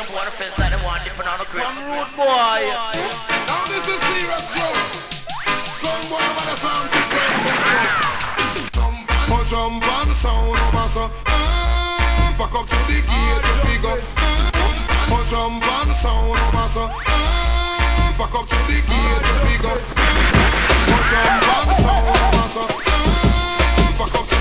them want to fence like them want different on the crib. From rude boy. Now this is serious joke. Some boy with a sound system and smoke. Jump on the sound of us. Back up to the gate to figure. Jump on the sound of us. Back up to the gate to figure. Jump on the sound of us. Back up